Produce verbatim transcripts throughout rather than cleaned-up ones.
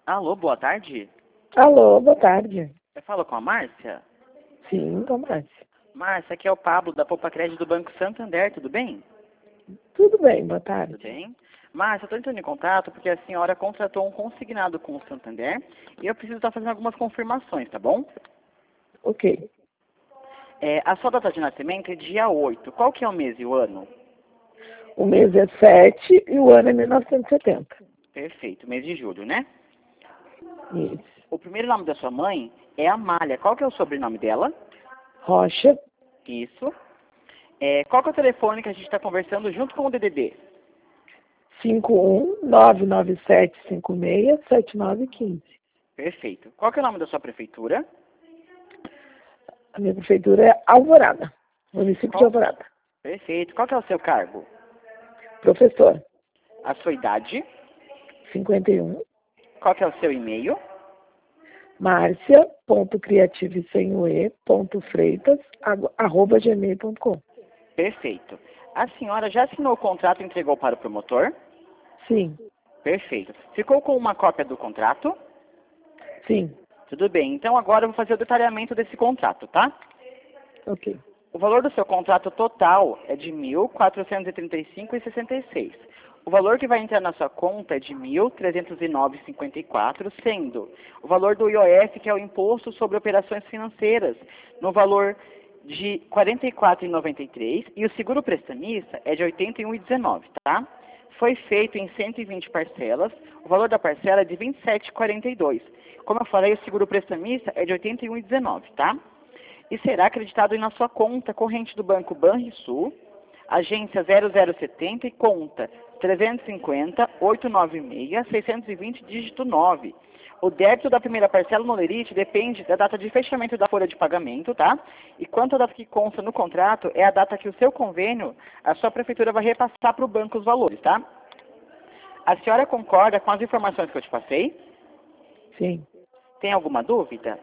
Alô, boa tarde. Alô, boa tarde. Eu falo com a Márcia? Sim, com a Márcia. Márcia, aqui é o Pablo da Poupa Crédito do Banco Santander, tudo bem? Tudo bem, boa tarde. Tudo bem. Márcia, eu estou entrando em contato porque a senhora contratou um consignado com o Santander e eu preciso estar fazendo algumas confirmações, tá bom? Ok. É, a sua data de nascimento é dia oito. Qual que é o mês e o ano? O mês é sete e o ano é mil novecentos e setenta. Perfeito, mês de julho, né? Isso. O primeiro nome da sua mãe é Amália. Qual que é o sobrenome dela? Rocha, Isso. É, qual que é o telefone que a gente está conversando junto com o D D D? cinco um nove nove sete cinco seis sete nove um cinco. Perfeito. Qual que é o nome da sua prefeitura? A minha prefeitura é Alvorada, município Qual? de Alvorada. Perfeito. Qual que é o seu cargo? Professor, A sua idade? cinquenta e um, Qual que é o seu e-mail? marcia.criativo.freitas, arroba gmail ponto com. Perfeito. A senhora já assinou o contrato e entregou para o promotor? Sim, Perfeito. Ficou com uma cópia do contrato? sim, Tudo bem. Então agora eu vou fazer o detalhamento desse contrato, tá? ok. O valor do seu contrato total é de mil quatrocentos e trinta e cinco reais e sessenta e seis centavos. O valor que vai entrar na sua conta é de mil trezentos e nove reais e cinquenta e quatro centavos, sendo o valor do I O F, que é o Imposto sobre Operações Financeiras, no valor de quarenta e quatro reais e noventa e três centavos, e o seguro prestamista é de oitenta e um reais e dezenove centavos, tá? Foi feito em cento e vinte parcelas, o valor da parcela é de vinte e sete reais e quarenta e dois centavos. Como eu falei, o seguro prestamista é de oitenta e um reais e dezenove centavos, tá? E será acreditado na sua conta corrente do Banco Banrisul, agência zero zero setenta e conta trezentos e cinquenta, oitocentos e noventa e seis, seiscentos e vinte, dígito nove. O débito da primeira parcela no lerite depende da data de fechamento da folha de pagamento, tá? E quanto à data que consta no contrato, é a data que o seu convênio, a sua prefeitura vai repassar para o banco os valores, tá? A senhora concorda com as informações que eu te passei? Sim. Tem alguma dúvida?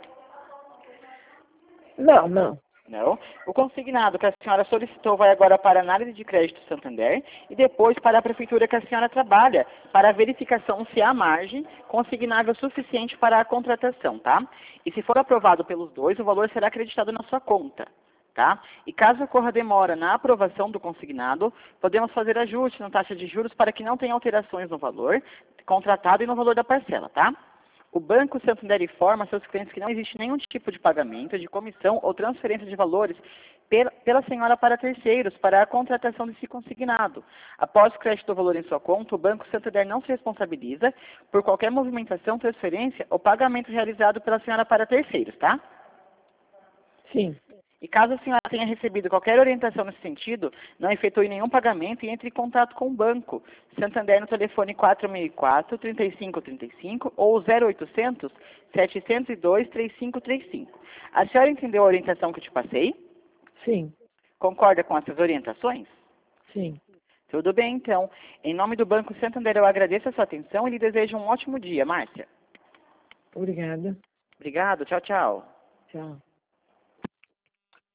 Não, não. Não. O consignado que a senhora solicitou vai agora para a análise de crédito Santander e depois para a prefeitura que a senhora trabalha, para a verificação se há margem consignável suficiente para a contratação, tá? E se for aprovado pelos dois, o valor será acreditado na sua conta, tá? E caso ocorra demora na aprovação do consignado, podemos fazer ajuste na taxa de juros para que não tenha alterações no valor contratado e no valor da parcela, tá? O Banco Santander informa a seus clientes que não existe nenhum tipo de pagamento, de comissão ou transferência de valores pela, pela senhora para terceiros para a contratação desse consignado. Após o crédito do valor em sua conta, o Banco Santander não se responsabiliza por qualquer movimentação, transferência ou pagamento realizado pela senhora para terceiros, tá? Sim. E caso a senhora tenha recebido qualquer orientação nesse sentido, não efetue nenhum pagamento e entre em contato com o banco. Santander no telefone quatro seis quatro, três cinco três cinco ou zero oitocentos, sete zero dois, três cinco três cinco. A senhora entendeu a orientação que eu te passei? Sim, Concorda com essas orientações? sim. Tudo bem, então. Em nome do Banco Santander, eu agradeço a sua atenção e lhe desejo um ótimo dia, Márcia. Obrigada. Obrigado, tchau, tchau. Tchau.